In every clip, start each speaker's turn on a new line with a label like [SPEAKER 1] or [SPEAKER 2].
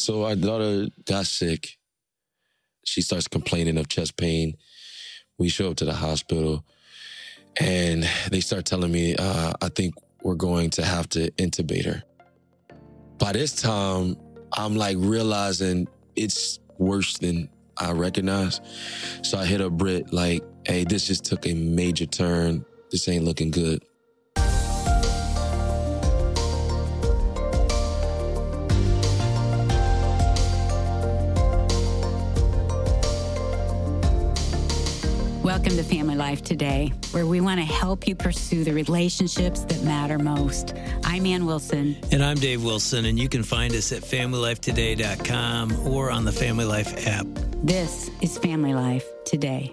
[SPEAKER 1] So our daughter got sick. She starts complaining of chest pain. We show up to the hospital and they start telling me, I think we're going to have to intubate her. By this time, I'm like realizing it's worse than I recognize. So I hit up Britt like, hey, this just took a major turn. This ain't looking good.
[SPEAKER 2] Welcome to Family Life Today, where we want to help you pursue the relationships that matter most. I'm Ann Wilson.
[SPEAKER 3] And I'm Dave Wilson, and you can find us at FamilyLifeToday.com or on the Family Life app.
[SPEAKER 2] This is Family Life Today.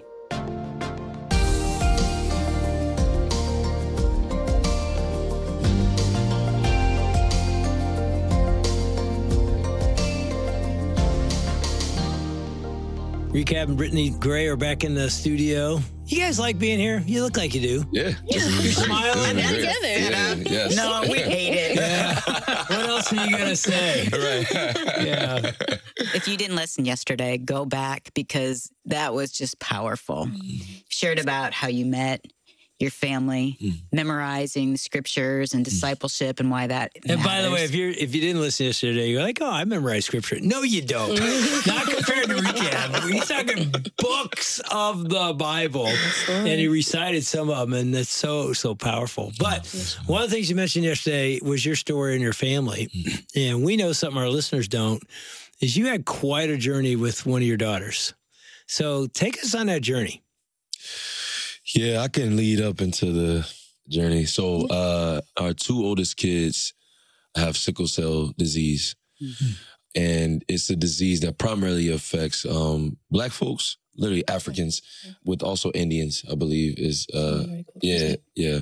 [SPEAKER 3] Recap and Brittany Gray are back in the studio. You guys like being here? You look like you do.
[SPEAKER 1] Yeah.
[SPEAKER 3] You're smiling.
[SPEAKER 1] Yes.
[SPEAKER 2] No, we hate it.
[SPEAKER 3] Yeah. What else are you going to say?
[SPEAKER 1] Right.
[SPEAKER 3] Yeah.
[SPEAKER 4] If you didn't listen yesterday, go back because that was just powerful. Shared about how you met your family, memorizing the scriptures and discipleship and why that
[SPEAKER 3] And by the way,
[SPEAKER 4] matters.
[SPEAKER 3] if you didn't listen yesterday, you're like, oh, I memorized scripture. No, you don't. Not compared to Recap. He's talking books of the Bible, and he recited some of them, and that's so powerful. But one of the things you mentioned yesterday was your story and your family, and we know something our listeners don't, is you had quite a journey with one of your daughters. So take us on that journey.
[SPEAKER 1] Yeah, I can lead up into the journey. So our two oldest kids have sickle cell disease. And it's a disease that primarily affects Black folks, literally Africans, with also Indians, I believe is, yeah.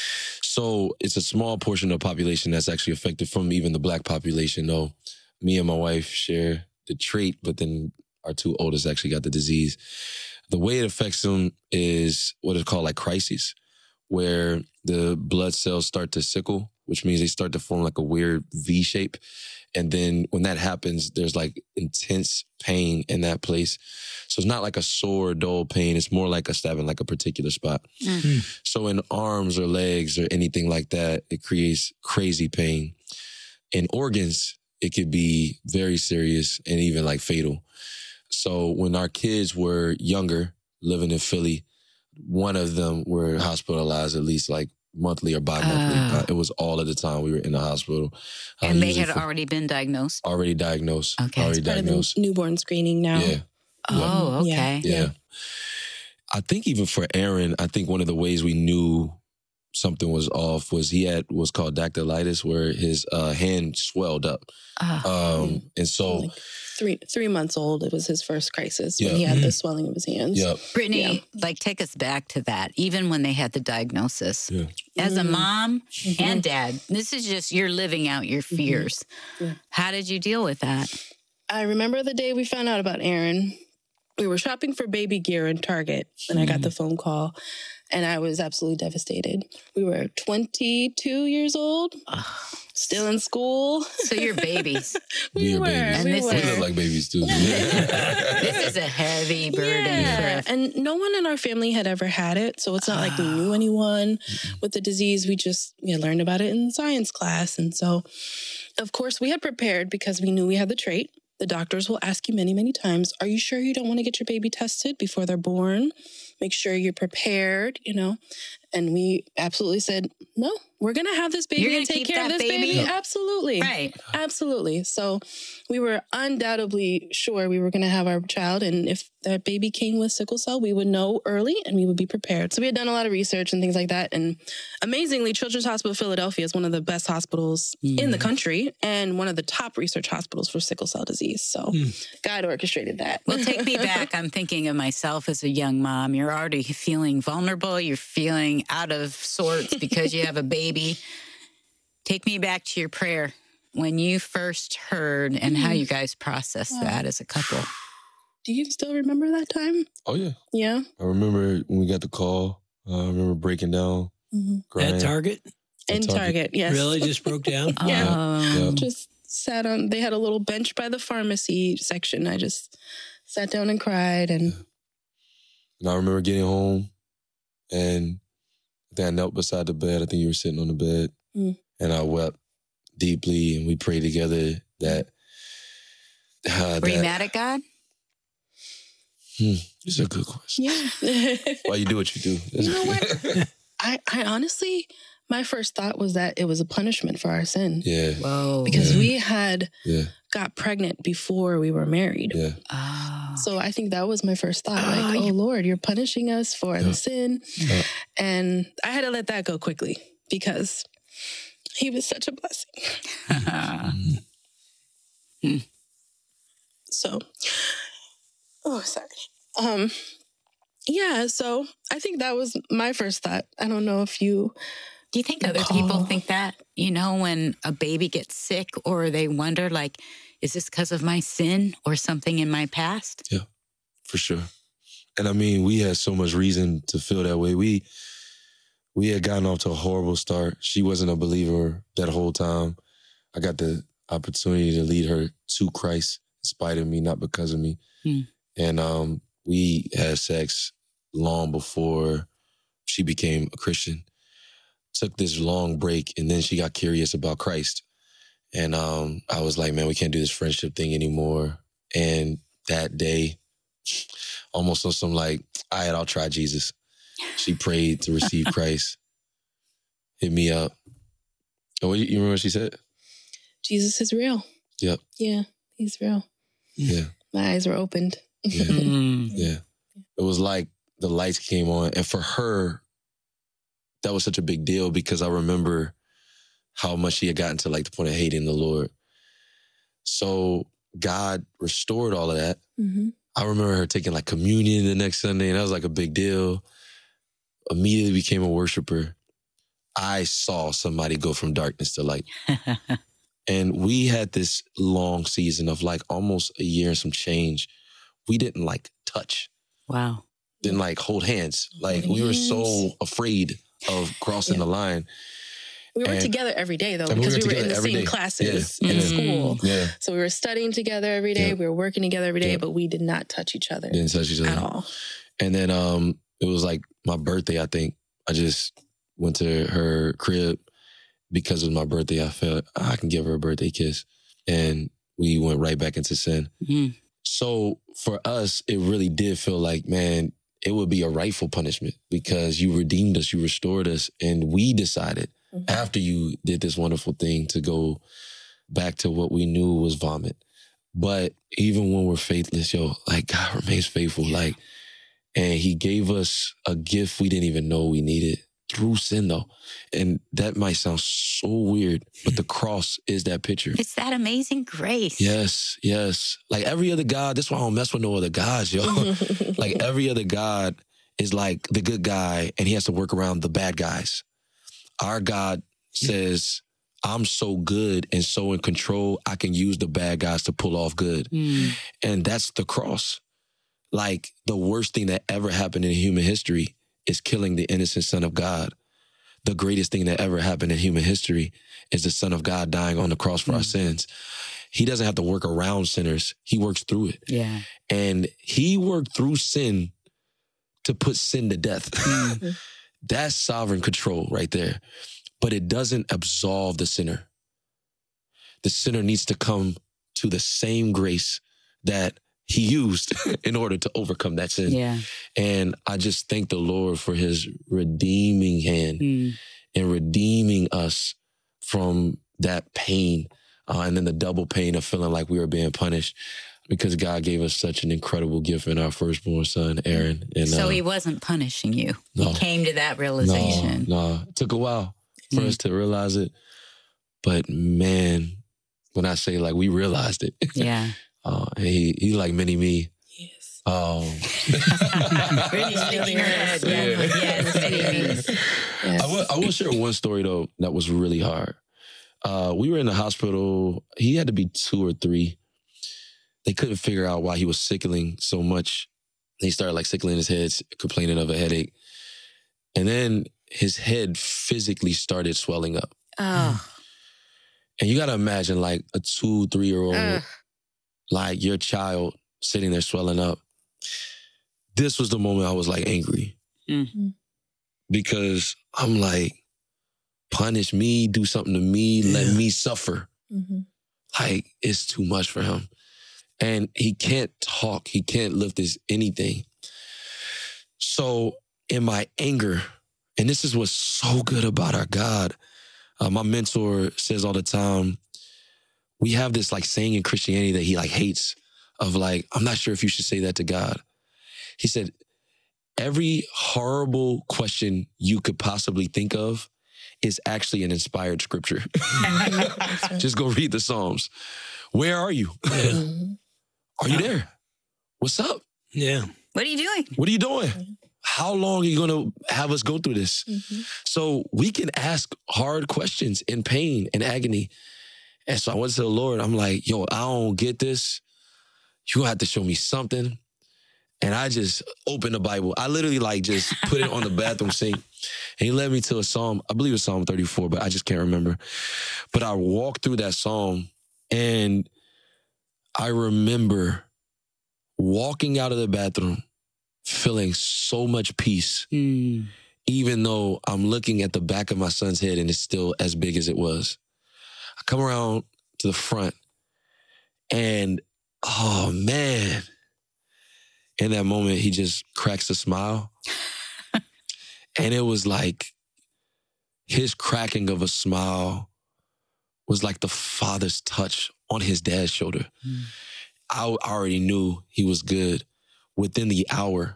[SPEAKER 1] So it's a small portion of the population that's actually affected from even the Black population, though. Me and my wife share the trait, but then our two oldest actually got the disease. The way it affects them is what is called like crises, where the blood cells start to sickle, which means they start to form like a weird V shape. And then when that happens, there's like intense pain in that place. So it's not like a sore, dull pain. It's more like a stabbing, like a particular spot. So in arms or legs or anything like that, it creates crazy pain. In organs, it could be very serious and even like fatal. So when our kids were younger, living in Philly, one of them were hospitalized at least like monthly or bi-monthly. It was all of the time we were in the hospital.
[SPEAKER 4] And they had already been diagnosed?
[SPEAKER 1] Already diagnosed.
[SPEAKER 4] Okay.
[SPEAKER 1] Already
[SPEAKER 5] It's part
[SPEAKER 1] diagnosed.
[SPEAKER 5] of the newborn screening now.
[SPEAKER 1] Yeah.
[SPEAKER 4] Oh, okay.
[SPEAKER 1] Yeah. I think even for Aaron, I think one of the ways we knew something was off was he had what's called dactylitis, where his hand swelled up. And so...
[SPEAKER 5] Like 3 months old, it was his first crisis when
[SPEAKER 1] Yeah.
[SPEAKER 5] he had the swelling of his hands.
[SPEAKER 1] Yep.
[SPEAKER 4] Brittany, like take us back to that, even when they had the diagnosis.
[SPEAKER 1] Yeah.
[SPEAKER 4] As a mom and dad, this is just, you're living out your fears.
[SPEAKER 5] Yeah.
[SPEAKER 4] How did you deal with that?
[SPEAKER 5] I remember the day we found out about Aaron. We were shopping for baby gear in Target, and I got the phone call, and I was absolutely devastated. We were 22 years old, still in school.
[SPEAKER 4] So you're babies.
[SPEAKER 1] We are babies.
[SPEAKER 4] And this
[SPEAKER 1] We
[SPEAKER 4] is-
[SPEAKER 1] look like babies too.
[SPEAKER 4] This is a heavy burden
[SPEAKER 5] Yeah,
[SPEAKER 4] for
[SPEAKER 5] and no one in our family had ever had it, so it's not like we knew anyone with the disease. We had learned about it in science class, and so, of course, we had prepared because we knew we had the trait. The doctors will ask you many, many times, are you sure you don't want to get your baby tested before they're born? Make sure you're prepared, And we absolutely said, no, we're going to have this baby
[SPEAKER 4] You're gonna
[SPEAKER 5] and take
[SPEAKER 4] keep
[SPEAKER 5] care of
[SPEAKER 4] that
[SPEAKER 5] this baby.
[SPEAKER 4] baby?
[SPEAKER 5] Absolutely.
[SPEAKER 4] Right.
[SPEAKER 5] Absolutely. So we were undoubtedly sure we were going to have our child. And if that baby came with sickle cell, we would know early and we would be prepared. So we had done a lot of research and things like that. And amazingly, Children's Hospital of Philadelphia is one of the best hospitals in the country and one of the top research hospitals for sickle cell disease. So God orchestrated that.
[SPEAKER 4] Well, take me back. I'm thinking of myself as a young mom. You're already feeling vulnerable. You're feeling out of sorts because you have a baby. Take me back to your prayer when you first heard and how you guys processed that as a couple.
[SPEAKER 5] Do you still remember that time?
[SPEAKER 1] Oh, yeah.
[SPEAKER 5] Yeah.
[SPEAKER 1] I remember when we got the call. I remember breaking down, crying.
[SPEAKER 3] At Target?
[SPEAKER 5] In Target, yes.
[SPEAKER 3] Really just broke down?
[SPEAKER 5] Yeah.
[SPEAKER 1] Yeah.
[SPEAKER 5] Just sat on, they had a little bench by the pharmacy section. I just sat down and cried. And
[SPEAKER 1] I remember getting home and I think I knelt beside the bed. I think you were sitting on the bed and I wept deeply and we prayed together that...
[SPEAKER 4] Were you mad at God?
[SPEAKER 1] It's a good question.
[SPEAKER 5] Yeah.
[SPEAKER 1] Why you do what you do. That's
[SPEAKER 5] You know what? I honestly, my first thought was that it was a punishment for our sin.
[SPEAKER 1] Yeah.
[SPEAKER 4] Whoa.
[SPEAKER 5] Because we had got pregnant before we were married.
[SPEAKER 1] Yeah.
[SPEAKER 4] Oh.
[SPEAKER 5] So I think that was my first thought. Like, oh Lord, you're punishing us for the sin. And I had to let that go quickly because he was such a blessing. So, sorry. Yeah, so I think that was my first thought. I don't know if you...
[SPEAKER 4] Do you think other people think that, when a baby gets sick or they wonder, like, is this because of my sin or something in my past?
[SPEAKER 1] Yeah, for sure. And I mean, we had so much reason to feel that way. We had gotten off to a horrible start. She wasn't a believer that whole time. I got the opportunity to lead her to Christ in spite of me, not because of me. And we had sex long before she became a Christian. Took this long break, and then she got curious about Christ. And I was like, man, we can't do this friendship thing anymore. And that day, almost on some like, all right, I'll try Jesus. She prayed to receive Christ. Hit me up. Oh, you remember what she said?
[SPEAKER 5] Jesus is real.
[SPEAKER 1] Yep.
[SPEAKER 5] Yeah, he's real.
[SPEAKER 1] Yeah.
[SPEAKER 5] My eyes were opened.
[SPEAKER 1] Yeah. Yeah. It was like the lights came on. And for her, that was such a big deal because I remember how much she had gotten to like the point of hating the Lord. So God restored all of that. I remember her taking like communion the next Sunday, and that was like a big deal. Immediately became a worshiper. I saw somebody go from darkness to light. And we had this long season of like almost a year and some change. We didn't like touch.
[SPEAKER 4] Wow.
[SPEAKER 1] Didn't like hold hands. Like we were so afraid of crossing the line.
[SPEAKER 5] We were together every day, though, because we were in the same classes in school.
[SPEAKER 1] Yeah.
[SPEAKER 5] So we were studying together every day. We were working together every day, but we did not touch each other.
[SPEAKER 1] Didn't touch each other
[SPEAKER 5] at all.
[SPEAKER 1] And then it was like my birthday, I think. I just went to her crib because it was my birthday. I felt I can give her a birthday kiss. And we went right back into sin. So for us, it really did feel like, man, it would be a rightful punishment because you redeemed us, you restored us, and we decided after you did this wonderful thing to go back to what we knew was vomit. But even when we're faithless, like God remains faithful. Like, and he gave us a gift we didn't even know we needed through sin, though. And that might sound so weird, but the cross is that picture.
[SPEAKER 4] It's that amazing grace.
[SPEAKER 1] Yes, yes. Like every other God, that's why I don't mess with no other gods, yo. Like every other God is like the good guy and he has to work around the bad guys. Our God says, I'm so good and so in control, I can use the bad guys to pull off good. And that's the cross. Like the worst thing that ever happened in human history is killing the innocent Son of God. The greatest thing that ever happened in human history is the Son of God dying on the cross for our sins. He doesn't have to work around sinners. He works through it.
[SPEAKER 4] Yeah.
[SPEAKER 1] And he worked through sin to put sin to death. That's sovereign control right there. But it doesn't absolve the sinner. The sinner needs to come to the same grace that he used in order to overcome that sin.
[SPEAKER 4] Yeah.
[SPEAKER 1] And I just thank the Lord for his redeeming hand and redeeming us from that pain and then the double pain of feeling like we were being punished because God gave us such an incredible gift in our firstborn son, Aaron. And,
[SPEAKER 4] so he wasn't punishing you.
[SPEAKER 1] No.
[SPEAKER 4] He came to that realization.
[SPEAKER 1] No. It took a while for us to realize it. But man, when I say like we realized it.
[SPEAKER 4] Yeah.
[SPEAKER 1] He like mini me.
[SPEAKER 5] Yes.
[SPEAKER 4] Really shaking her head. Yes, mini me.
[SPEAKER 5] Yes.
[SPEAKER 1] I will share one story though that was really hard. We were in the hospital. He had to be 2 or 3. They couldn't figure out why he was sickling so much. He started like sickling his head, complaining of a headache. And then his head physically started swelling up.
[SPEAKER 4] Oh.
[SPEAKER 1] And you got to imagine like a 2-3-year-old, like your child sitting there swelling up. This was the moment I was like angry. Because I'm like, punish me, do something to me, let me suffer. Like, it's too much for him. And he can't talk. He can't lift anything. So in my anger, and this is what's so good about our God, my mentor says all the time, we have this like saying in Christianity that he like hates of like, I'm not sure if you should say that to God. He said, every horrible question you could possibly think of is actually an inspired scripture. Just go read the Psalms. Where are you? Are you there? What's up?
[SPEAKER 3] Yeah.
[SPEAKER 4] What are you doing?
[SPEAKER 1] What are you doing? How long are you going to have us go through this? So we can ask hard questions in pain and agony. And so I went to the Lord. I'm like, yo, I don't get this. You have to show me something. And I just opened the Bible. I literally like just put it on the bathroom sink. And he led me to a Psalm, I believe it's Psalm 34, but I just can't remember. But I walked through that Psalm and I remember walking out of the bathroom feeling so much peace, even though I'm looking at the back of my son's head and it's still as big as it was. I come around to the front and, oh man, in that moment, he just cracks a smile. And it was like his cracking of a smile was like the father's touch on his dad's shoulder. I already knew he was good. Within the hour,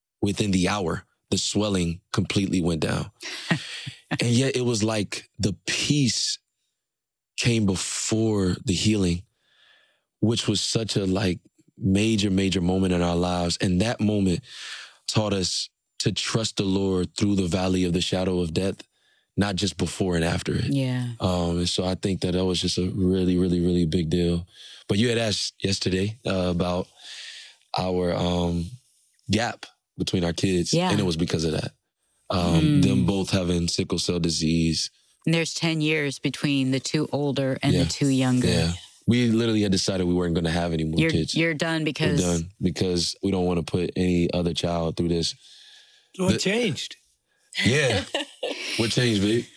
[SPEAKER 1] the swelling completely went down. And yet it was like the peace came before the healing, which was such a like major moment in our lives. And that moment taught us to trust the Lord through the valley of the shadow of death, not just before and after it.
[SPEAKER 4] Yeah.
[SPEAKER 1] And so I think that was just a really big deal. But you had asked yesterday about our gap between our kids.
[SPEAKER 4] Yeah.
[SPEAKER 1] And it was because of that. Them both having sickle cell disease.
[SPEAKER 4] And there's 10 years between the two older and the two younger.
[SPEAKER 1] Yeah. We literally had decided we weren't going to have any more kids.
[SPEAKER 4] You're done because...
[SPEAKER 1] We're done because we don't want to put any other child through this.
[SPEAKER 3] What changed?
[SPEAKER 1] Yeah. What changed, babe?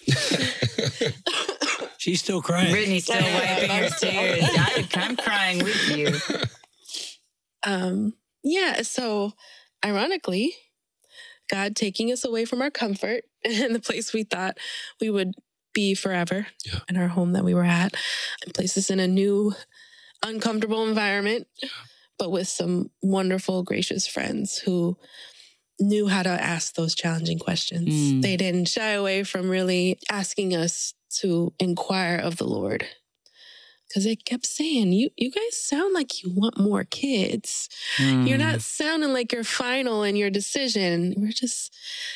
[SPEAKER 3] She's still crying.
[SPEAKER 4] Brittany's still wiping her tears. I'm crying with you.
[SPEAKER 5] Yeah, so ironically, God taking us away from our comfort and the place we thought we would be forever in our home that we were at, and placed us in a new, uncomfortable environment, but with some wonderful, gracious friends who knew how to ask those challenging questions. They didn't shy away from really asking us to inquire of the Lord. Because they kept saying, you guys sound like you want more kids. You're not sounding like you're final in your decision. We're just,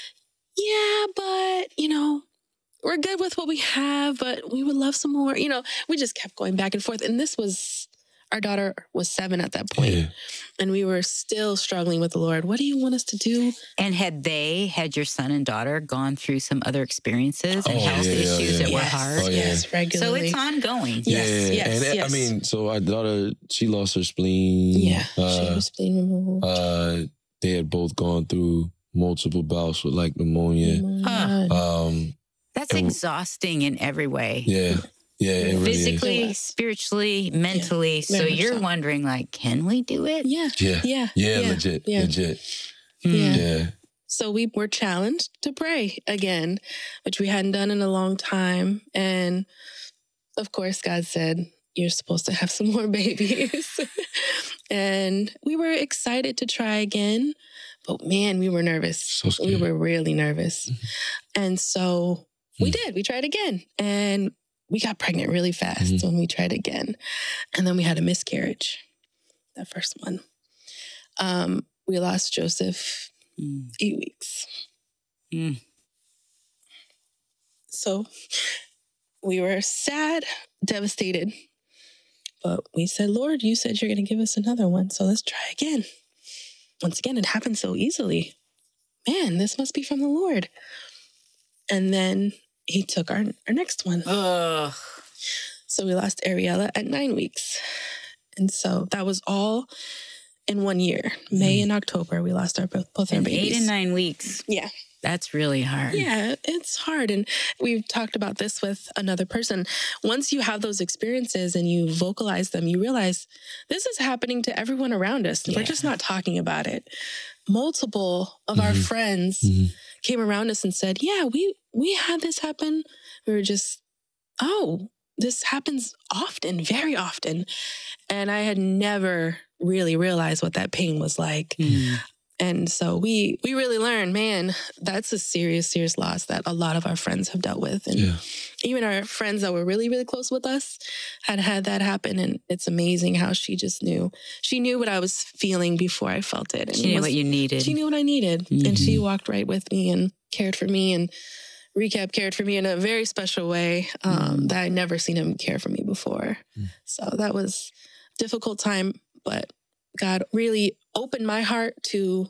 [SPEAKER 5] but, we're good with what we have, but we would love some more. We just kept going back and forth. And our daughter was 7 at that point. Yeah. And we were still struggling with the Lord. What do you want us to do?
[SPEAKER 4] And had your son and daughter gone through some other experiences and health issues that were hard?
[SPEAKER 5] Yes, regularly.
[SPEAKER 4] So it's ongoing.
[SPEAKER 5] Yes.
[SPEAKER 1] I mean, so our daughter, she lost her spleen.
[SPEAKER 5] Yeah, she was spleen removed.
[SPEAKER 1] They had both gone through multiple bouts with like pneumonia.
[SPEAKER 4] That's exhausting in every way.
[SPEAKER 1] Yeah. Yeah, it really
[SPEAKER 4] physically,
[SPEAKER 1] is.
[SPEAKER 4] spiritually, mentally.
[SPEAKER 5] Yeah,
[SPEAKER 4] so you're wondering, like, can we do it?
[SPEAKER 1] Yeah, legit.
[SPEAKER 5] Yeah. So we were challenged to pray again, which we hadn't done in a long time. And of course, God said, you're supposed to have some more babies. And we were excited to try again. But man, we were nervous.
[SPEAKER 1] So scared.
[SPEAKER 5] We were really nervous. And so we did. We tried again. And we got pregnant really fast when we tried again. And then we had a miscarriage, that first one. We lost Joseph 8 weeks. So we were sad, devastated. But we said, Lord, you said you're going to give us another one. So let's try again. Once again, it happened so easily. Man, this must be from the Lord. And then he took our next one. So we lost Ariella at 9 weeks. And so that was all in 1 year. May and October, we lost both our babies.
[SPEAKER 4] 8 and 9 weeks.
[SPEAKER 5] Yeah.
[SPEAKER 4] That's really hard.
[SPEAKER 5] Yeah, it's hard. And we've talked about this with another person. Once you have those experiences and you vocalize them, you realize this is happening to everyone around us. We're just not talking about it. Multiple of our friends came around us and said, yeah, we had this happen. We were just, oh, this happens often, very often. And I had never really realized what that pain was like. And so we really learned, man, that's a serious, serious loss that a lot of our friends have dealt with. And even our friends that were really, really close with us had that happen. And it's amazing how she just knew. She knew what I was feeling before I felt it. And
[SPEAKER 4] She knew what you needed.
[SPEAKER 5] She knew what I needed. And she walked right with me and cared for me. And Recap cared for me in a very special way that I'd never seen him care for me before. So that was a difficult time, but God really opened my heart to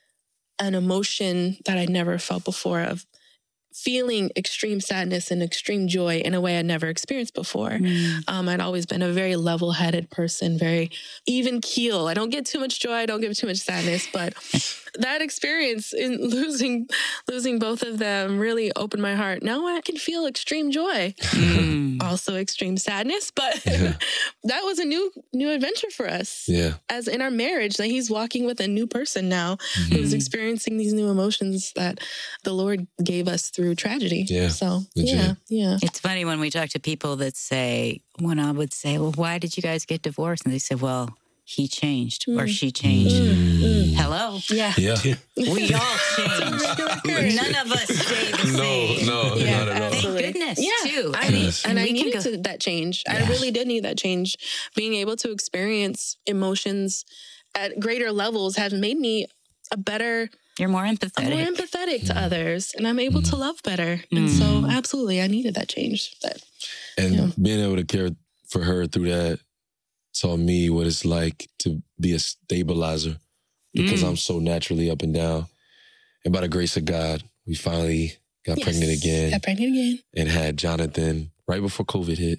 [SPEAKER 5] an emotion that I'd never felt before, of feeling extreme sadness and extreme joy in a way I'd never experienced before. I'd always been a very level-headed person, very even keel. I don't get too much joy. I don't get too much sadness, but that experience in losing both of them really opened my heart. Now I can feel extreme joy, also extreme sadness, but that was a new adventure for us.
[SPEAKER 1] Yeah.
[SPEAKER 5] As in our marriage, that he's walking with a new person now who's experiencing these new emotions that the Lord gave us through tragedy.
[SPEAKER 1] Yeah.
[SPEAKER 5] So,
[SPEAKER 1] Legit.
[SPEAKER 5] yeah.
[SPEAKER 4] It's funny when we talk to people that say, when I would say, well, why did you guys get divorced? And they say, well, he changed or she changed. Hello?
[SPEAKER 5] Yeah.
[SPEAKER 1] Yeah.
[SPEAKER 4] We all change. None of us stay the same.
[SPEAKER 1] No,
[SPEAKER 5] Yeah,
[SPEAKER 1] not at all.
[SPEAKER 5] absolutely.
[SPEAKER 4] Thank goodness, too.
[SPEAKER 5] And I
[SPEAKER 4] we can
[SPEAKER 5] needed that change. I really did need that change. Being able to experience emotions at greater levels has made me a better...
[SPEAKER 4] You're more
[SPEAKER 5] I'm
[SPEAKER 4] empathetic.
[SPEAKER 5] more empathetic to others, and I'm able to love better. And so, absolutely, I needed that change.
[SPEAKER 1] And being able to care for her through that taught me what it's like to be a stabilizer, because I'm so naturally up and down. And by the grace of God, we finally got pregnant again.
[SPEAKER 5] Got pregnant again.
[SPEAKER 1] And had Jonathan right before COVID hit.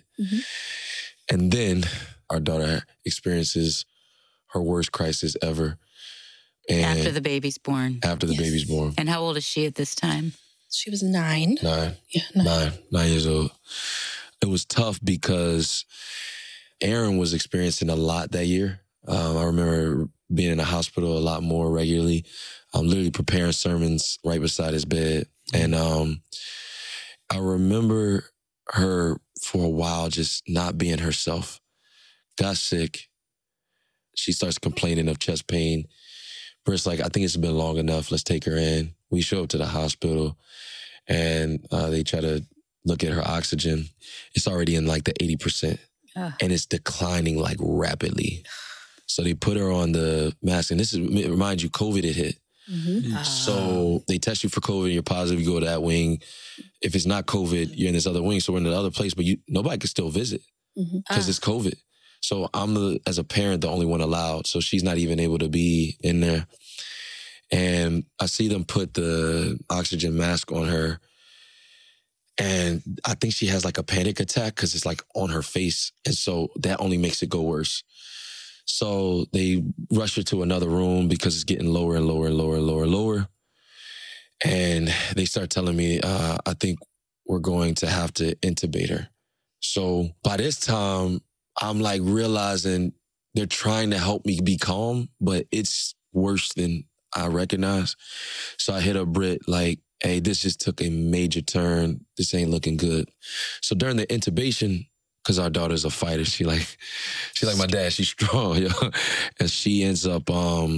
[SPEAKER 1] And then our daughter experiences her worst crisis ever. And
[SPEAKER 4] After the baby's born.
[SPEAKER 1] After the baby's born.
[SPEAKER 4] And how old is she at this time?
[SPEAKER 5] She was 9.
[SPEAKER 1] 9.
[SPEAKER 5] Yeah,
[SPEAKER 1] 9 years old. It was tough because Aaron was experiencing a lot that year. I remember being in the hospital a lot more regularly. I'm literally preparing sermons right beside his bed. And I remember her for a while just not being herself. Got sick. She starts complaining of chest pain. Britt's like, I think it's been long enough. Let's take her in. We show up to the hospital and they try to look at her oxygen. It's already in like the 80%. And it's declining like rapidly. So they put her on the mask. And this is, remind you, COVID had hit. So they test you for COVID, you're positive, you go to that wing. If it's not COVID, you're in this other wing. So we're in the other place, but nobody can still visit because it's COVID. So I'm, as a parent, the only one allowed. So she's not even able to be in there. And I see them put the oxygen mask on her. And I think she has like a panic attack because it's like on her face. And so that only makes it go worse. So they rush her to another room because it's getting lower and lower and lower and lower and lower. And they start telling me, I think we're going to have to intubate her. So by this time, I'm like realizing they're trying to help me be calm, but it's worse than I recognize. So I hit up Britt like, hey, this just took a major turn. This ain't looking good. So during the intubation, because our daughter's a fighter, she like my dad, she's strong, yo. And she ends up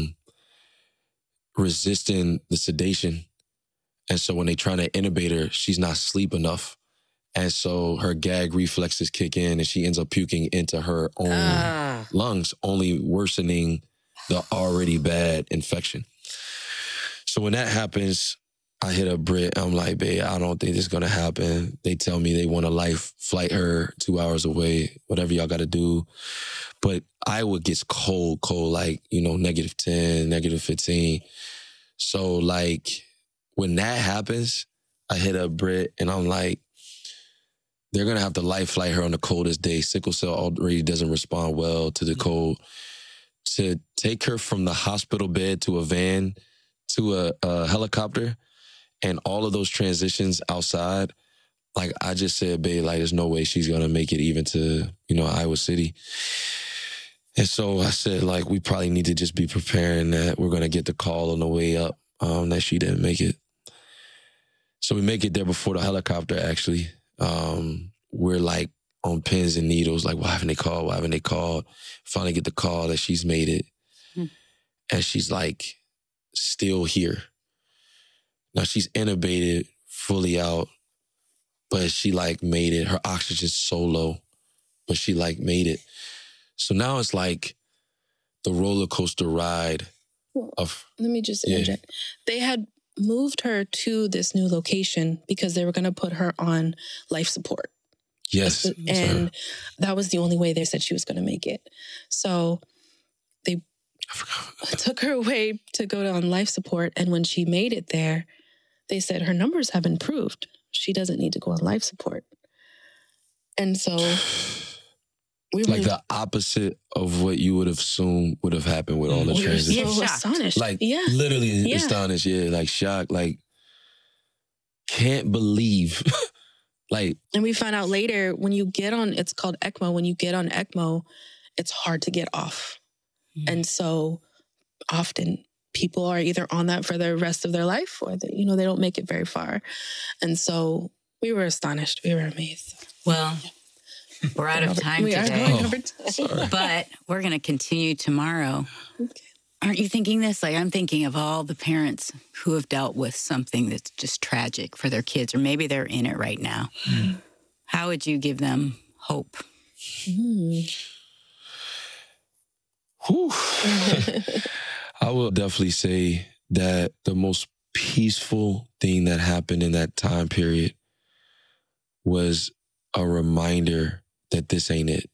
[SPEAKER 1] resisting the sedation. And so when they try to intubate her, she's not asleep enough. And so her gag reflexes kick in and she ends up puking into her own lungs, only worsening the already bad infection. So when that happens, I hit up Britt. I'm like, babe, I don't think this is going to happen. They tell me they want to life flight her 2 hours away, whatever y'all got to do. But Iowa gets cold, like, -10, -15. So like when that happens, I hit up Britt and I'm like, they're going to have to life flight her on the coldest day. Sickle cell already doesn't respond well to the cold. To take her from the hospital bed to a van to a helicopter and all of those transitions outside, like I just said, babe, like there's no way she's going to make it even to, Iowa City. And so I said, like, we probably need to just be preparing that we're going to get the call on the way up that she didn't make it. So we make it there before the helicopter, actually. We're like on pins and needles, like, why haven't they called? Why haven't they called? Finally get the call that she's made it. And she's like still here. Now she's intubated, fully out, but she like made it. Her oxygen's so low, but she like made it. So now it's like the roller coaster ride of...
[SPEAKER 5] Let me just interject. Yeah. They had moved her to this new location because they were going to put her on life support.
[SPEAKER 1] Yes.
[SPEAKER 5] And that was the only way they said she was going to make it. So they took her away to go on life support. And when she made it there, they said her numbers have improved. She doesn't need to go on life support. And so... we were
[SPEAKER 1] like the opposite of what you would have assumed would have happened with all the transitions.
[SPEAKER 5] We were so astonished.
[SPEAKER 1] Like, literally astonished. Yeah, like shocked. Like, can't believe. Like,
[SPEAKER 5] and we found out later when you get on, it's called ECMO. When you get on ECMO, it's hard to get off. And so often people are either on that for the rest of their life or they don't make it very far. And so we were astonished. We were amazed.
[SPEAKER 4] Well, we're out of time today, but we're going to continue tomorrow. Okay. Aren't you thinking this? Like, I'm thinking of all the parents who have dealt with something that's just tragic for their kids, or maybe they're in it right now. How would you give them hope?
[SPEAKER 1] I will definitely say that the most peaceful thing that happened in that time period was a reminder that this ain't it.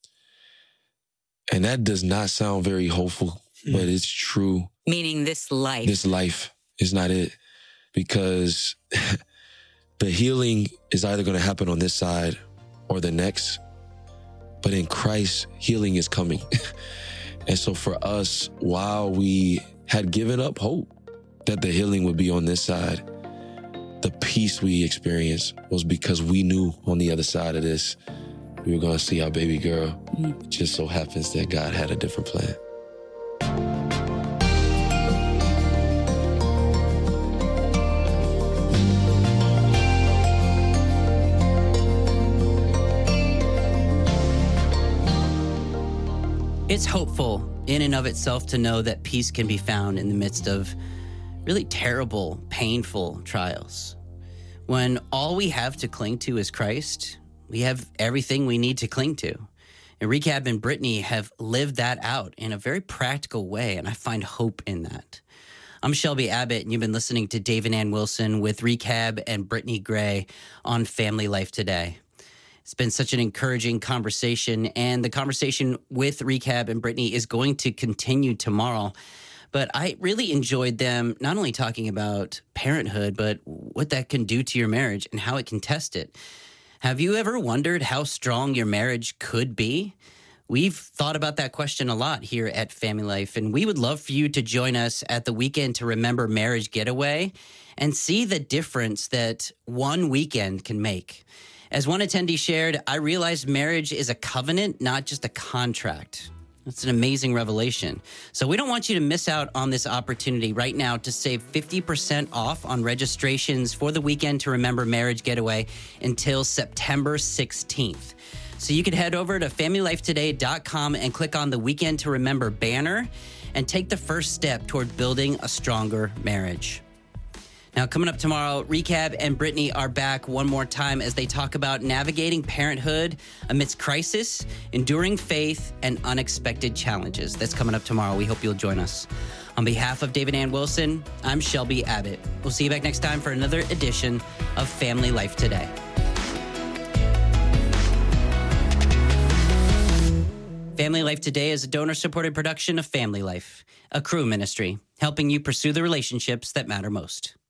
[SPEAKER 1] And that does not sound very hopeful, but it's true.
[SPEAKER 4] Meaning this life.
[SPEAKER 1] This life is not it. Because the healing is either going to happen on this side or the next. But in Christ, healing is coming. And so for us, while we had given up hope that the healing would be on this side, the peace we experienced was because we knew on the other side of this, we were going to see our baby girl. It just so happens that God had a different plan.
[SPEAKER 6] It's hopeful in and of itself to know that peace can be found in the midst of really terrible, painful trials. When all we have to cling to is Christ, we have everything we need to cling to. And Rechab and Brittany have lived that out in a very practical way, and I find hope in that. I'm Shelby Abbott, and you've been listening to Dave and Ann Wilson with Rechab and Brittany Gray on Family Life Today. It's been such an encouraging conversation, and the conversation with Rechab and Brittany is going to continue tomorrow. But I really enjoyed them not only talking about parenthood, but what that can do to your marriage and how it can test it. Have you ever wondered how strong your marriage could be? We've thought about that question a lot here at Family Life, and we would love for you to join us at the Weekend to Remember Marriage Getaway and see the difference that one weekend can make. As one attendee shared, I realized marriage is a covenant, not just a contract. That's an amazing revelation. So we don't want you to miss out on this opportunity right now to save 50% off on registrations for the Weekend to Remember Marriage Getaway until September 16th. So you can head over to FamilyLifeToday.com and click on the Weekend to Remember banner and take the first step toward building a stronger marriage. Now, coming up tomorrow, Rechab and Brittany are back one more time as they talk about navigating parenthood amidst crisis, enduring faith, and unexpected challenges. That's coming up tomorrow. We hope you'll join us. On behalf of David Ann Wilson, I'm Shelby Abbott. We'll see you back next time for another edition of Family Life Today. Family Life Today is a donor-supported production of Family Life, a Cru ministry, helping you pursue the relationships that matter most.